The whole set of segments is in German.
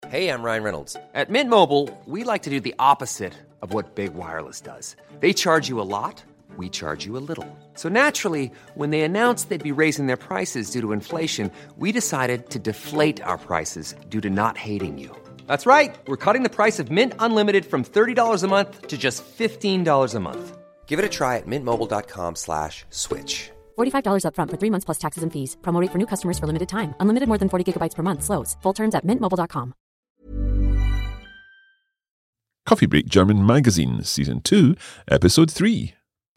Hey, I'm Ryan Reynolds. At Mint Mobile, we like to do the opposite of what Big Wireless does. They charge you a lot, we charge you a little. So naturally, when they announced they'd be raising their prices due to inflation, we decided to deflate our prices due to not hating you. That's right. We're cutting the price of Mint Unlimited from $30 a month to just $15 a month. Give it a try at mintmobile.com/switch. $45 up front for 3 months plus taxes and fees. Promo rate for new customers for limited time. Unlimited more than 40 gigabytes per month. Slows full terms at mintmobile.com. Coffee Break German Magazine, Season 2, Episode 3.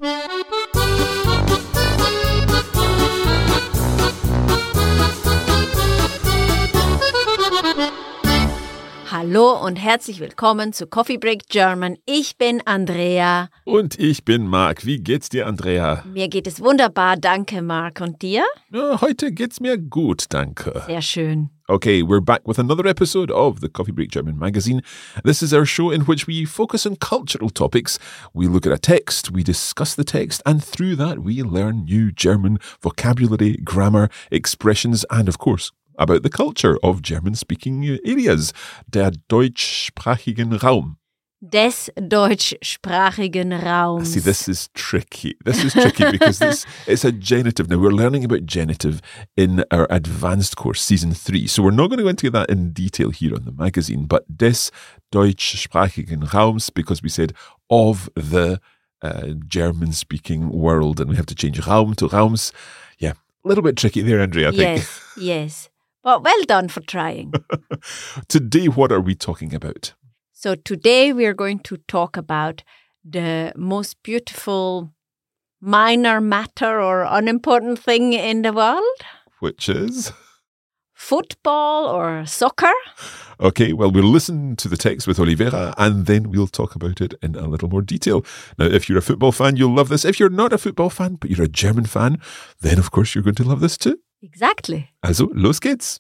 Hallo und herzlich willkommen zu Coffee Break German. Ich bin Andrea. Und ich bin Marc. Wie geht's dir, Andrea? Mir geht es wunderbar, danke Marc. Und dir? Ja, heute geht's mir gut, danke. Sehr schön. Okay, we're back with another episode of the Coffee Break German Magazine. This is our show in which we focus on cultural topics. We look at a text, we discuss the text, and through that we learn new German vocabulary, grammar, expressions, and of course, about the culture of German-speaking areas, der deutschsprachigen Raum. Des deutschsprachigen Raums. See, this is tricky. This is tricky because it's a genitive. Now, we're learning about genitive in our advanced course, Season 3. So we're not going to go into that in detail here on the magazine, but des deutschsprachigen Raums, because we said of the German-speaking world, and we have to change Raum to Raums. Yeah, a little bit tricky there, Andrea, I think. Yes. But well done for trying. Today, what are we talking about? So today we are going to talk about the most beautiful minor matter or unimportant thing in the world. Which is? Football or soccer. Okay, well, we'll listen to the text with Olivera and then we'll talk about it in a little more detail. Now, if you're a football fan, you'll love this. If you're not a football fan, but you're a German fan, then of course you're going to love this too. Exactly. Also, los geht's.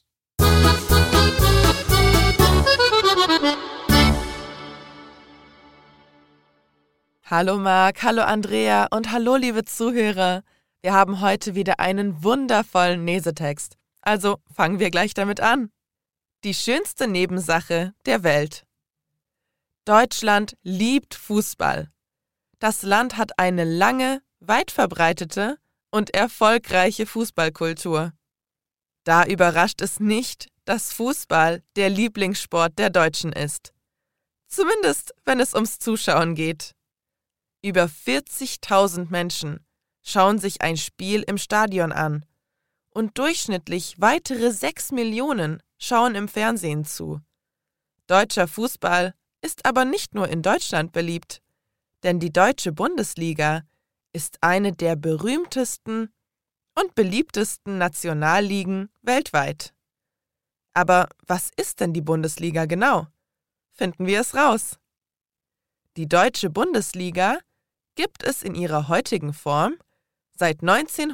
Hallo Marc, hallo Andrea und hallo liebe Zuhörer. Wir haben heute wieder einen wundervollen Lesetext. Also fangen wir gleich damit an. Die schönste Nebensache der Welt. Deutschland liebt Fußball. Das Land hat eine lange, weit verbreitete und erfolgreiche Fußballkultur. Da überrascht es nicht, dass Fußball der Lieblingssport der Deutschen ist. Zumindest, wenn es ums Zuschauen geht. Über 40.000 Menschen schauen sich ein Spiel im Stadion an und durchschnittlich weitere 6 Millionen schauen im Fernsehen zu. Deutscher Fußball ist aber nicht nur in Deutschland beliebt, denn die Deutsche Bundesliga ist eine der berühmtesten und beliebtesten Nationalligen weltweit. Aber was ist denn die Bundesliga genau? Finden wir es raus. Die Deutsche Bundesliga gibt es in ihrer heutigen Form seit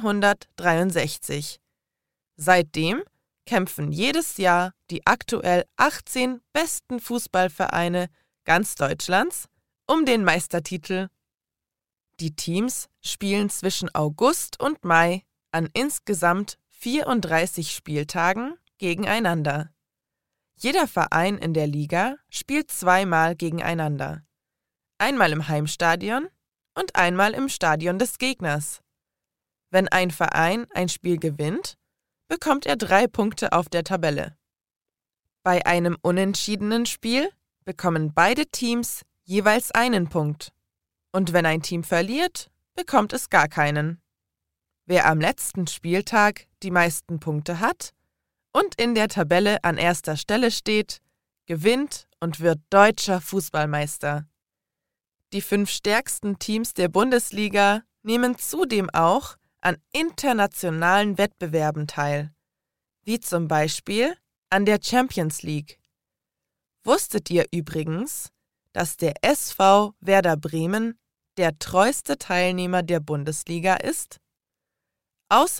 1963. Seitdem kämpfen jedes Jahr die aktuell 18 besten Fußballvereine ganz Deutschlands um den Meistertitel. Die Teams spielen zwischen August und Mai an insgesamt 34 Spieltagen gegeneinander. Jeder Verein in der Liga spielt 2-mal gegeneinander. Einmal im Heimstadion und einmal im Stadion des Gegners. Wenn ein Verein ein Spiel gewinnt, bekommt er 3 Punkte auf der Tabelle. Bei einem unentschiedenen Spiel bekommen beide Teams jeweils 1 Punkt. Und wenn ein Team verliert, bekommt es gar keinen. Wer am letzten Spieltag die meisten Punkte hat und in der Tabelle an erster Stelle steht, gewinnt und wird deutscher Fußballmeister. Die 5 stärksten Teams der Bundesliga nehmen zudem auch an internationalen Wettbewerben teil, wie zum Beispiel an der Champions League. Wusstet ihr übrigens, dass der SV Werder Bremen der treueste Teilnehmer der Bundesliga ist? Außer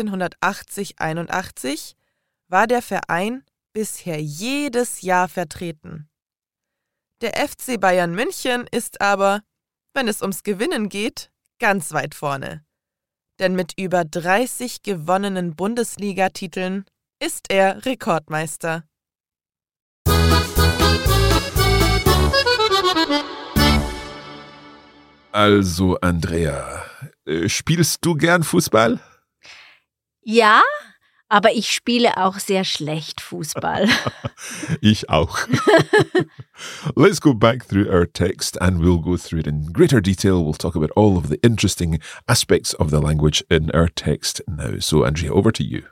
1980-81 war der Verein bisher jedes Jahr vertreten. Der FC Bayern München ist aber, wenn es ums Gewinnen geht, ganz weit vorne. Denn mit über 30 gewonnenen Bundesliga-Titeln ist er Rekordmeister. Also, Andrea, spielst du gern Fußball? Ja, aber ich spiele auch sehr schlecht Fußball. Ich auch. Let's go back through our text and we'll go through it in greater detail. We'll talk about all of the interesting aspects of the language in our text now. So, Andrea, over to you.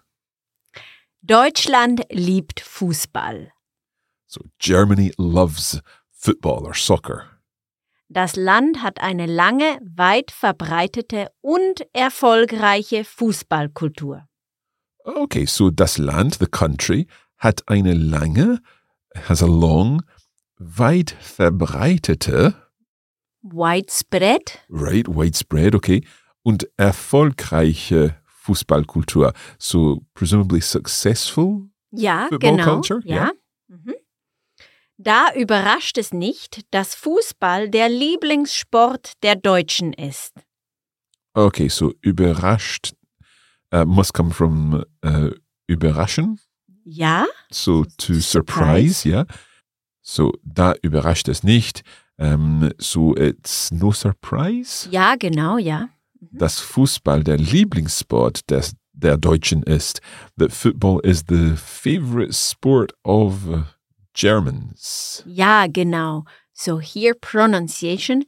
Deutschland liebt Fußball. So, Germany loves football or soccer. Das Land hat eine lange, weit verbreitete und erfolgreiche Fußballkultur. Okay, so das Land, the country, hat eine lange, has a long, weit verbreitete, Widespread? right, widespread, okay, und erfolgreiche Fußballkultur. So presumably successful Ja, football genau. culture? Ja. Mhm. Da überrascht es nicht, dass Fußball der Lieblingssport der Deutschen ist. Okay, so überrascht must come from überraschen. Ja, So to surprise, yeah. So da überrascht es nicht. So it's no surprise, ja, genau, ja. dass Fußball der Lieblingssport der Deutschen ist. That football is the favorite sport of Germans. Ja, genau. So here pronunciation,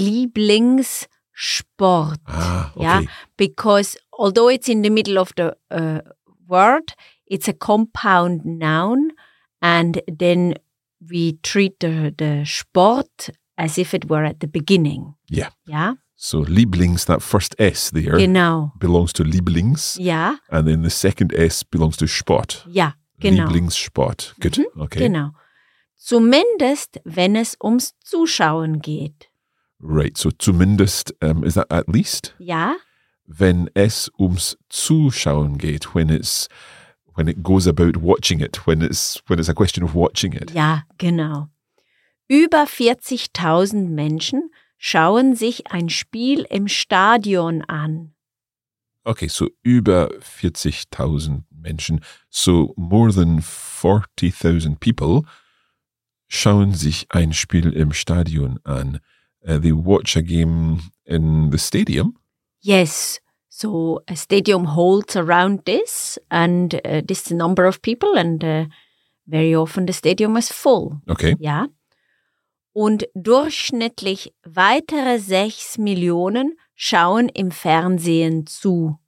Lieblingssport. Ah, okay. Yeah, because although it's in the middle of the word, it's a compound noun, and then we treat the Sport as if it were at the beginning. Yeah. Yeah, So Lieblings, that first S there genau. belongs to Lieblings, Ja, and then the second S belongs to Sport. ja, genau. Lieblingssport. Good. Okay. Genau. Zumindest, wenn es ums Zuschauen geht. Right. So zumindest, is that at least? Ja, Wenn es ums Zuschauen geht, when it goes about watching it, when it's a question of watching it. ja, genau. Über 40.000 Menschen schauen sich ein Spiel im Stadion an. Okay, so über 40.000 Menschen, so more than 40,000 people schauen sich ein Spiel im Stadion an. They watch a game in the stadium. Yes, so a stadium holds around this, and this is the number of people, and very often the stadium is full. Okay. Ja. Und durchschnittlich weitere 6 Millionen schauen im Fernsehen zu.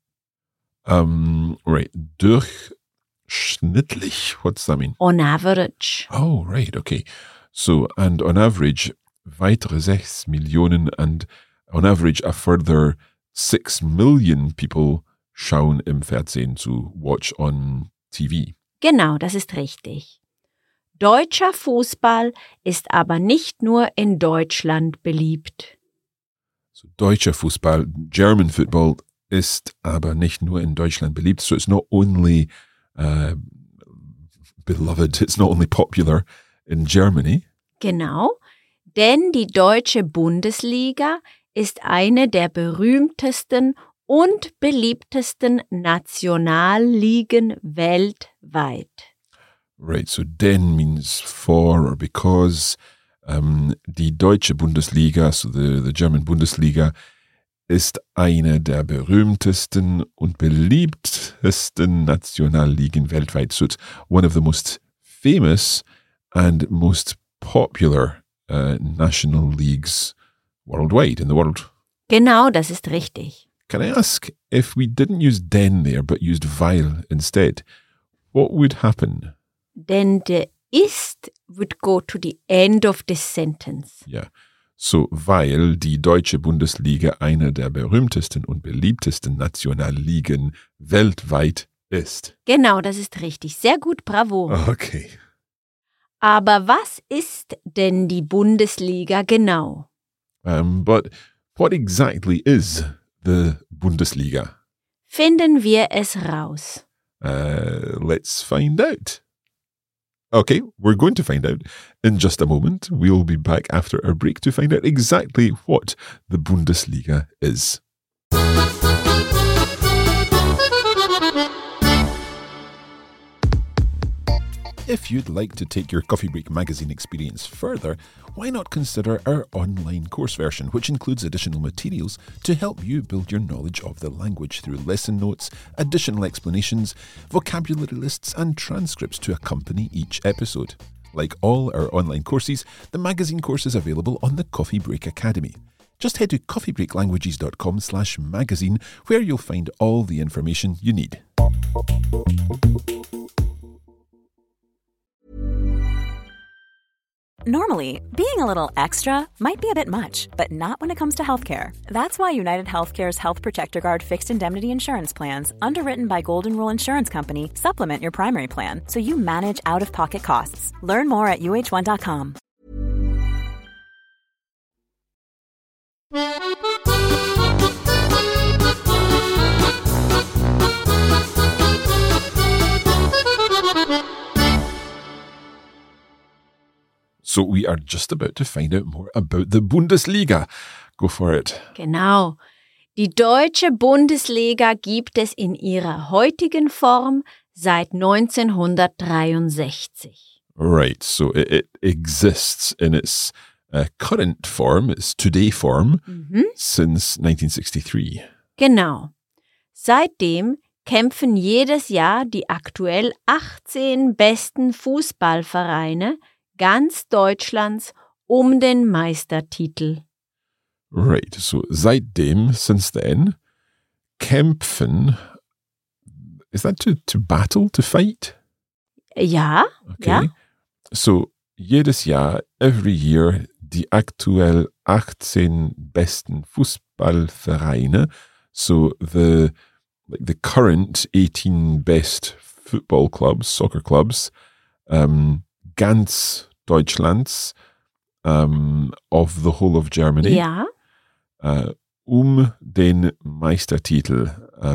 Right. Durchschnittlich, what's that mean? On average. Oh, right, okay. So, and on average, weitere 6 Millionen, and on average, a further 6 million people schauen im Fernsehen zu, watch on TV. Genau, das ist richtig. Deutscher Fußball ist aber nicht nur in Deutschland beliebt. So, deutscher Fußball, German football, ist aber nicht nur in Deutschland beliebt. So it's not only beloved, it's not only popular in Germany. Genau, denn die deutsche Bundesliga ist eine der berühmtesten und beliebtesten Nationalligen weltweit. Right, so denn means for or because. Die deutsche Bundesliga, so the German Bundesliga, ist eine der berühmtesten und beliebtesten Nationalligen weltweit. So it's one of the most famous and most popular national leagues worldwide, in the world. Genau, das ist richtig. Can I ask, if we didn't use denn there but used weil instead, what would happen? Denn der ist would go to the end of this sentence. Ja, so weil die deutsche Bundesliga eine der berühmtesten und beliebtesten Nationalligen weltweit ist. Genau, das ist richtig. Sehr gut, bravo. Okay. Aber was ist denn die Bundesliga genau? But what exactly is the Bundesliga? Finden wir es raus. Let's find out. Okay, we're going to find out in just a moment. We'll be back after our break to find out exactly what the Bundesliga is. If you'd like to take your Coffee Break magazine experience further, why not consider our online course version, which includes additional materials to help you build your knowledge of the language through lesson notes, additional explanations, vocabulary lists, and transcripts to accompany each episode. Like all our online courses, the magazine course is available on the Coffee Break Academy. Just head to coffeebreaklanguages.com/magazine, where you'll find all the information you need. Normally, being a little extra might be a bit much, but not when it comes to healthcare. That's why United Healthcare's Health Protector Guard fixed indemnity insurance plans, underwritten by Golden Rule Insurance Company, supplement your primary plan so you manage out-of-pocket costs. Learn more at uh1.com. So we are just about to find out more about the Bundesliga. Go for it. Genau. Die deutsche Bundesliga gibt es in ihrer heutigen Form seit 1963. Right, so it exists in its current form, its today form, since 1963. Genau. Seitdem kämpfen jedes Jahr die aktuell 18 besten Fußballvereine ganz Deutschlands den Meistertitel. Right, so seitdem, since then, kämpfen, is that to battle, to fight? Ja, Okay. ja. So jedes Jahr, every year, die aktuell 18 besten Fußballvereine, so the current 18 best football clubs, soccer clubs, ganz Deutschlands, of the whole of Germany, Ja, den Meistertitel.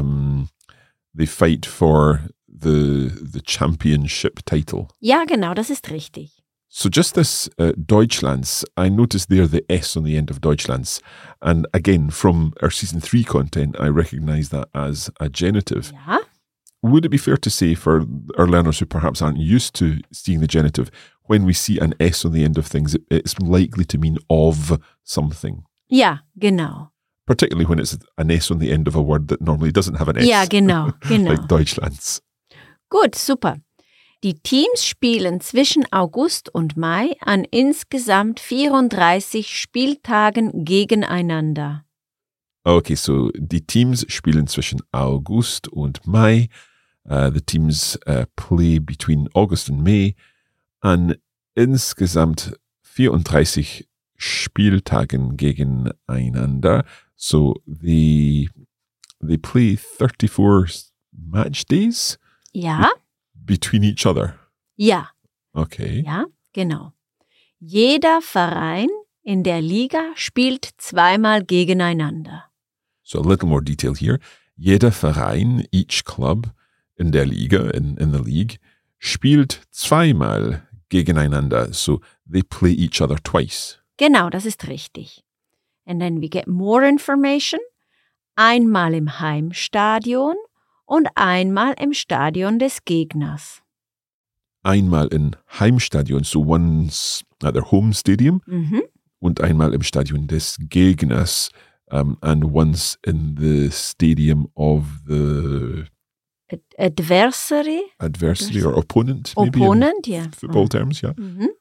They fight for the championship title. ja, genau, das ist richtig. So just this Deutschlands, I noticed there the S on the end of Deutschlands. And again, from our season 3 content, I recognise that as a genitive. Ja, Would it be fair to say for our learners who perhaps aren't used to seeing the genitive, when we see an S on the end of things, it's likely to mean of something, ja, genau. particularly when it's an S on the end of a word that normally doesn't have an S. Ja, genau, genau. Like Deutschlands. Gut, super. Die Teams spielen zwischen August und Mai an insgesamt 34 Spieltagen gegeneinander. Okay, so die Teams spielen zwischen August und Mai. The teams play between August and May an insgesamt 34 Spieltagen gegeneinander. So they play 34 match days Ja, between each other. ja, Okay. ja, genau. Jeder Verein in der Liga spielt zweimal gegeneinander. So a little more detail here. Jeder Verein, each club in der Liga, in the league, spielt zweimal gegeneinander. So they play each other twice. Genau, das ist richtig. And then we get more information. Einmal im Heimstadion und einmal im Stadion des Gegners. Einmal im Heimstadion, so once at their home stadium, und einmal im Stadion des Gegners, and once in the stadium of the Adversary? or opponent, maybe Opponent, in ja. football terms, yeah.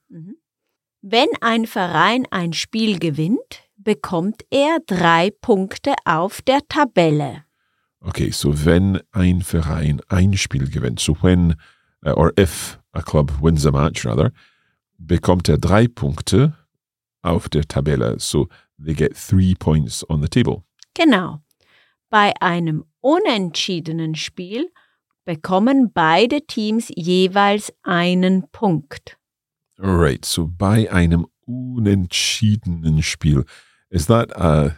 Wenn ein Verein ein Spiel gewinnt, bekommt er 3 Punkte auf der Tabelle. Okay, so wenn ein Verein ein Spiel gewinnt, so when, or if a club wins a match, rather, bekommt er 3 Punkte auf der Tabelle. So they get 3 points on the table. Genau. Bei einem unentschiedenen Spiel bekommen beide Teams jeweils einen Punkt. Right, so bei einem unentschiedenen Spiel, is that a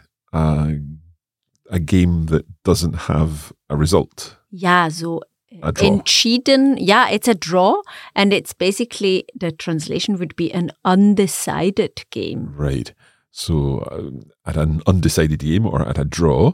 game that doesn't have a result? Ja, so A draw. entschieden. Ja, it's a draw and it's basically, the translation would be an undecided game. Right. So at an undecided game or at a draw,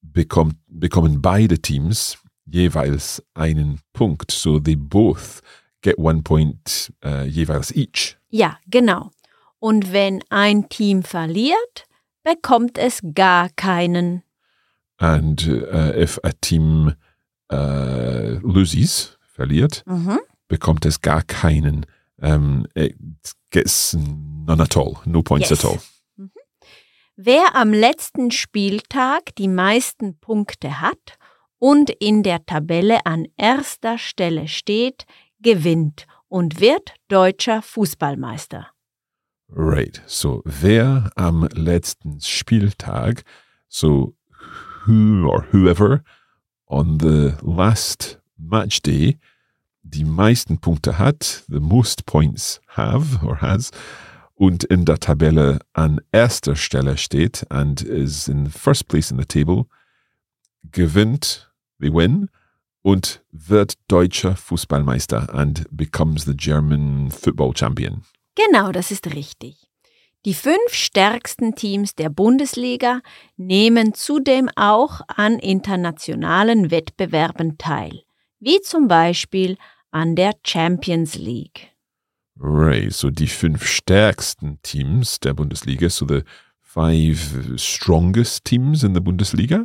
bekommen beide Teams jeweils einen Punkt. So they both get 1 point jeweils each. Ja, genau. Und wenn ein Team verliert, bekommt es gar keinen. And if a team loses, verliert, bekommt es gar keinen. It gets none at all, no points Yes. at all. Wer am letzten Spieltag die meisten Punkte hat und in der Tabelle an erster Stelle steht, gewinnt und wird deutscher Fußballmeister. Right, so wer am letzten Spieltag, so who or whoever on the last match day die meisten Punkte hat, the most points have or has, und in der Tabelle an erster Stelle steht and is in the first place in the table, gewinnt, they win, und wird deutscher Fußballmeister and becomes the German football champion. Genau, das ist richtig. Die 5 stärksten Teams der Bundesliga nehmen zudem auch an internationalen Wettbewerben teil, wie zum Beispiel an der Champions League. Right, so die 5 stärksten Teams der Bundesliga, so the 5 strongest teams in the Bundesliga,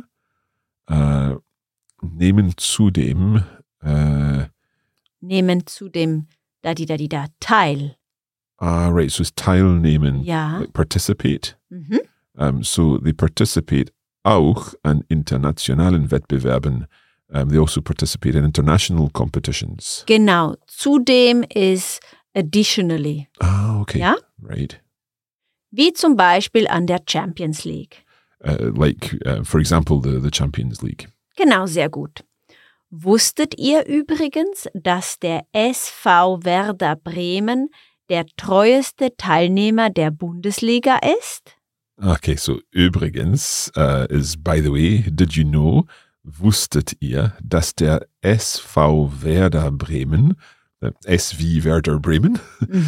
nehmen zudem teil. Right, so it's teilnehmen, Ja. like participate. So they participate auch an internationalen Wettbewerben. They also participate in international competitions. Genau, zudem ist additionally, Okay. Ja? Right. wie zum Beispiel an der Champions League. For example, the Champions League. Genau, sehr gut. Wusstet ihr übrigens, dass der SV Werder Bremen der treueste Teilnehmer der Bundesliga ist? Okay, so übrigens is, by the way, did you know, wusstet ihr, dass der SV Werder Bremen, S wie Werder Bremen,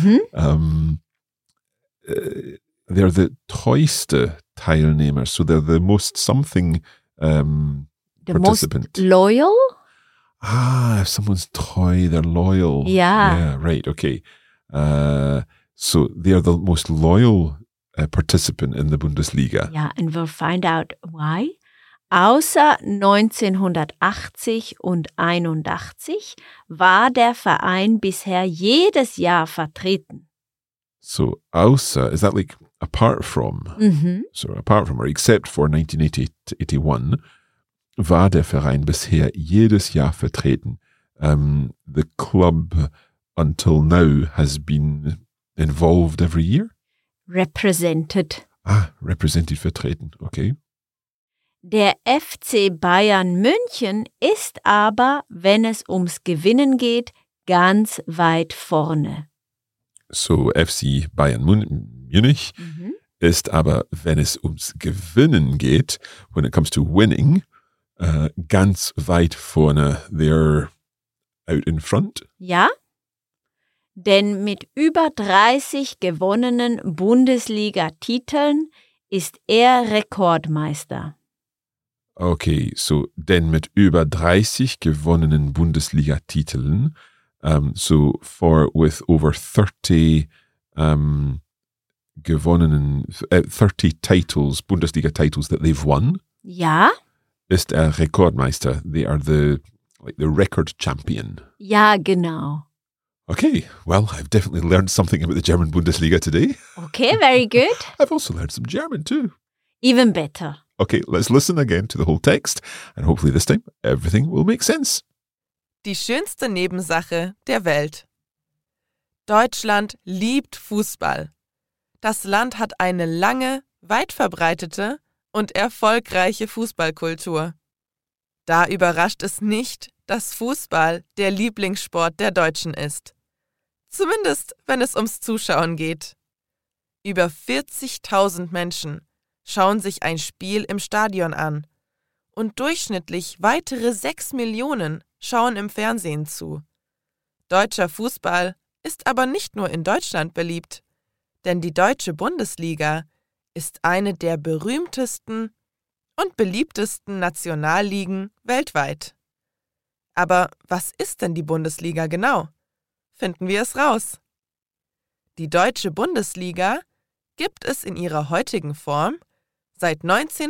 they're the treueste Teilnehmer, so they're the most something The most participant. loyal? If someone's treu, they're loyal. Ja. Yeah, right, okay. So they are the most loyal participant in the Bundesliga. Ja, and we'll find out why. Außer 1980 und 81 war der Verein bisher jedes Jahr vertreten. So außer, is that like apart from? So apart from or except for 1980 to 81 war der Verein bisher jedes Jahr vertreten. The club until now has been involved every year? Represented. Represented, vertreten, okay. Der FC Bayern München ist aber, wenn es ums Gewinnen geht, ganz weit vorne. So FC Bayern Munich ist aber, wenn es ums Gewinnen geht, when it comes to winning, ganz weit vorne. They're out in front. Ja? Denn mit über 30 gewonnenen Bundesliga-Titeln ist er Rekordmeister. Okay, so denn mit über 30 gewonnenen Bundesliga-Titeln, so with over 30 gewonnenen, 30 titles, Bundesliga-Titles that they've won, Ja? ist er Rekordmeister. They are the record champion. Ja, genau. Okay, well, I've definitely learned something about the German Bundesliga today. Okay, very good. I've also learned some German too. Even better. Okay, let's listen again to the whole text, and hopefully this time everything will make sense. Die schönste Nebensache der Welt. Deutschland liebt Fußball. Das Land hat eine lange, weit verbreitete und erfolgreiche Fußballkultur. Da überrascht es nicht, dass Fußball der Lieblingssport der Deutschen ist. Zumindest, wenn es ums Zuschauen geht. Über 40.000 Menschen schauen sich ein Spiel im Stadion an und durchschnittlich weitere 6 Millionen schauen im Fernsehen zu. Deutscher Fußball ist aber nicht nur in Deutschland beliebt, denn die Deutsche Bundesliga ist eine der berühmtesten und beliebtesten Nationalligen weltweit. Aber was ist denn die Bundesliga genau? finden wir es raus. Die Deutsche Bundesliga gibt es in ihrer heutigen Form seit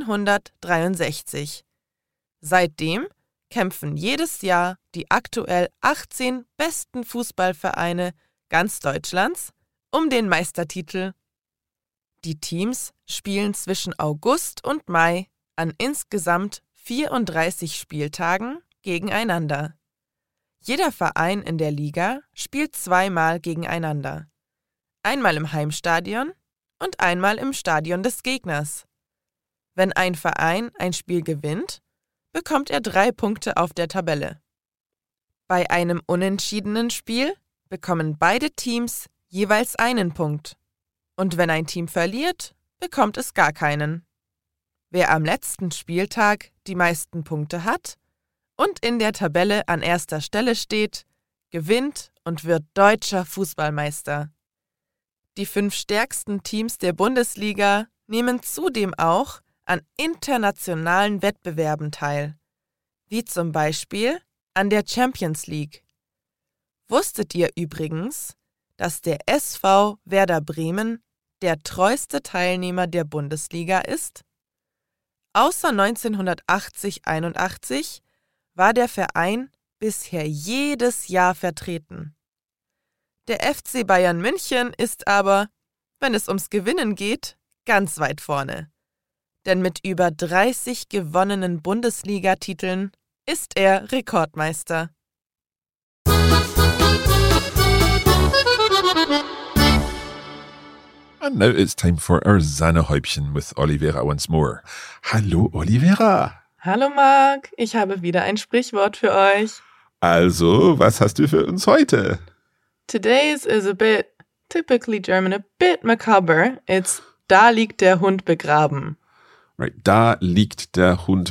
1963. Seitdem kämpfen jedes Jahr die aktuell 18 besten Fußballvereine ganz Deutschlands um den Meistertitel. Die Teams spielen zwischen August und Mai an insgesamt 34 Spieltagen gegeneinander. Jeder Verein in der Liga spielt zweimal gegeneinander. Einmal im Heimstadion und einmal im Stadion des Gegners. Wenn ein Verein ein Spiel gewinnt, bekommt er 3 Punkte auf der Tabelle. Bei einem unentschiedenen Spiel bekommen beide Teams jeweils 1 Punkt. Und wenn ein Team verliert, bekommt es gar keinen. Wer am letzten Spieltag die meisten Punkte hat und in der Tabelle an erster Stelle steht, gewinnt und wird deutscher Fußballmeister. Die 5 stärksten Teams der Bundesliga nehmen zudem auch an internationalen Wettbewerben teil, wie zum Beispiel an der Champions League. Wusstet ihr übrigens, dass der SV Werder Bremen der treueste Teilnehmer der Bundesliga ist? Außer 1980-81 war der Verein bisher jedes Jahr vertreten. Der FC Bayern München ist aber, wenn es ums Gewinnen geht, ganz weit vorne. Denn mit über 30 gewonnenen Bundesliga-Titeln ist er Rekordmeister. And now it's time for our Sahnehäubchen with Olivera once more. Hallo Olivera. Hallo Marc, ich habe wieder ein Sprichwort für euch. Also, was hast du für uns heute? Today's is a bit, typically German, a bit macabre. It's da liegt der Hund begraben. Right, da liegt der Hund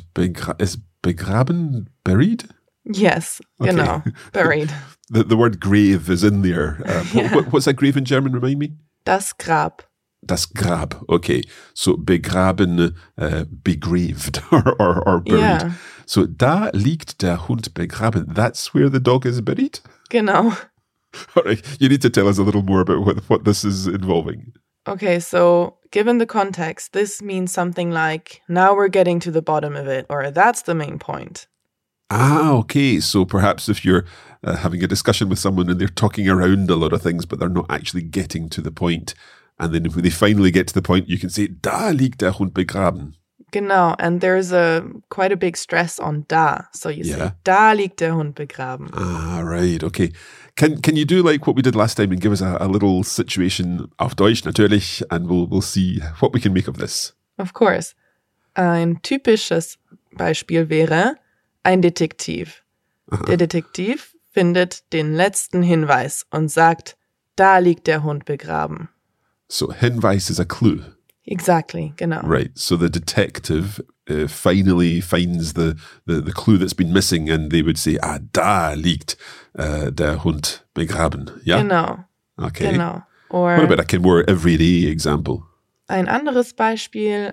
begraben? Buried? Yes, Okay. genau, buried. The word grave is in there. Yeah. What's that grave in German, remind me? Das Grab. Das Grab, okay. So begraben, begraved or buried. Yeah. So da liegt der Hund begraben. That's where the dog is buried? Genau. All right, you need to tell us a little more about what this is involving. Okay, so given the context, this means something like, now we're getting to the bottom of it, or that's the main point. Ah, okay. So perhaps if you're having a discussion with someone and they're talking around a lot of things, but they're not actually getting to the point. And then when they finally get to the point, you can say, da liegt der Hund begraben. Genau, and there's quite a big stress on da. So you say, Yeah. da liegt der Hund begraben. Ah, right. Okay. Can you do like what we did last time and give us a little situation auf Deutsch natürlich, and we'll see what we can make of this. Of course. Ein typisches Beispiel wäre ein Detektiv. Der Detektiv findet den letzten Hinweis und sagt, da liegt der Hund begraben. So Hinweis is a clue. Exactly, genau. Right. So the detective finally finds the clue that's been missing, and they would say, ah, da liegt der Hund begraben. Yeah? Genau, Okay. genau. Or What about a more everyday example? ein anderes Beispiel,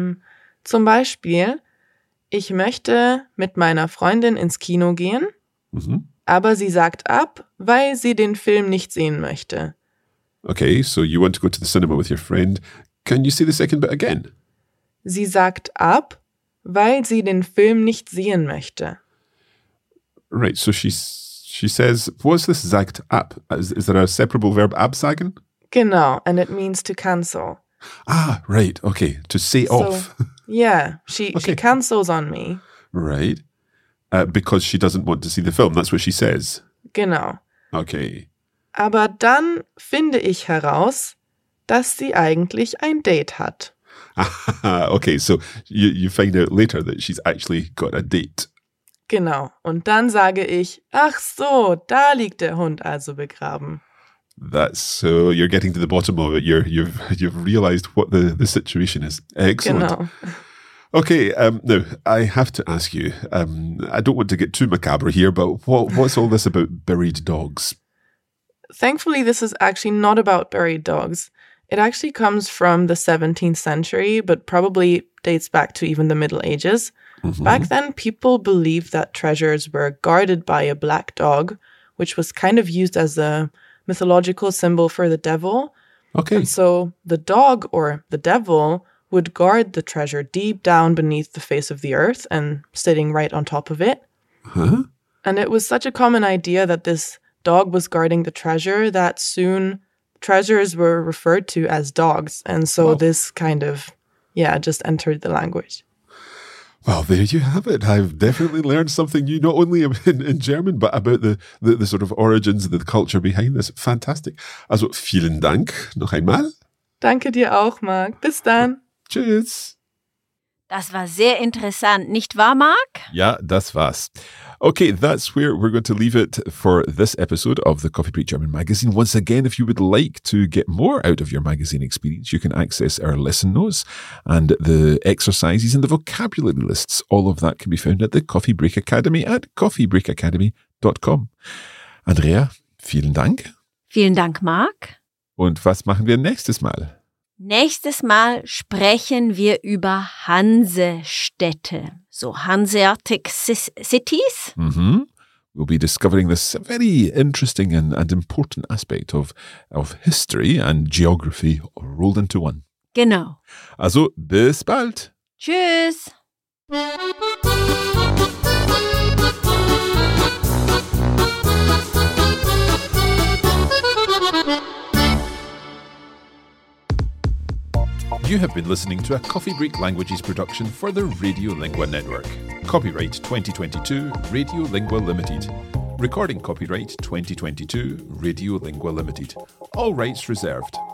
zum Beispiel, ich möchte mit meiner Freundin ins Kino gehen, aber sie sagt ab, weil sie den Film nicht sehen möchte. Okay, so you want to go to the cinema with your friend. Can you say the second bit again? Sie sagt ab, weil sie den Film nicht sehen möchte. Right, so she says, what's this sagt ab? Is there a separable verb absagen? Genau, and it means to cancel. Ah, right, okay, to say off. Yeah, she Okay. cancels on me. Right, because she doesn't want to see the film. That's what she says. Genau. Okay. Aber dann finde ich heraus, dass sie eigentlich ein Date hat. Okay, so you find out later that she's actually got a date. Genau. Und dann sage ich, ach so, da liegt der Hund also begraben. That's so you're getting to the bottom of it. You've realized what the situation is. Excellent. Genau. Okay, now I have to ask you. I don't want to get too macabre here, but what's all this about buried dogs? Thankfully, this is actually not about buried dogs. It actually comes from the 17th century, but probably dates back to even the Middle Ages. Back then, people believed that treasures were guarded by a black dog which was kind of used as a mythological symbol for the devil. Okay. And so the dog, or the devil, would guard the treasure deep down beneath the face of the earth and sitting right on top of it. Huh? And it was such a common idea that this dog was guarding the treasure that soon treasures were referred to as dogs. And so this kind of, just entered the language. Well, there you have it. I've definitely learned something new, not only in German, but about the sort of origins, the culture behind this. Fantastic. Also, vielen Dank noch einmal. Danke dir auch, Marc. Bis dann. Tschüss. Das war sehr interessant, nicht wahr, Marc? Ja, das war's. Okay, that's where we're going to leave it for this episode of the Coffee Break German magazine. Once again, if you would like to get more out of your magazine experience, you can access our lesson notes and the exercises and the vocabulary lists. All of that can be found at the Coffee Break Academy at coffeebreakacademy.com. Andrea, vielen Dank. Vielen Dank, Marc. Und was machen wir nächstes Mal? Nächstes Mal sprechen wir über Hansestädte, so Hanseatic cities. Mm-hmm. We'll be discovering this very interesting and important aspect of history and geography rolled into one. Genau. Also, bis bald. Tschüss. You have been listening to a Coffee Break Languages production for the Radiolingua Network. Copyright 2022 Radiolingua Limited. Recording copyright 2022 Radiolingua Limited. All rights reserved.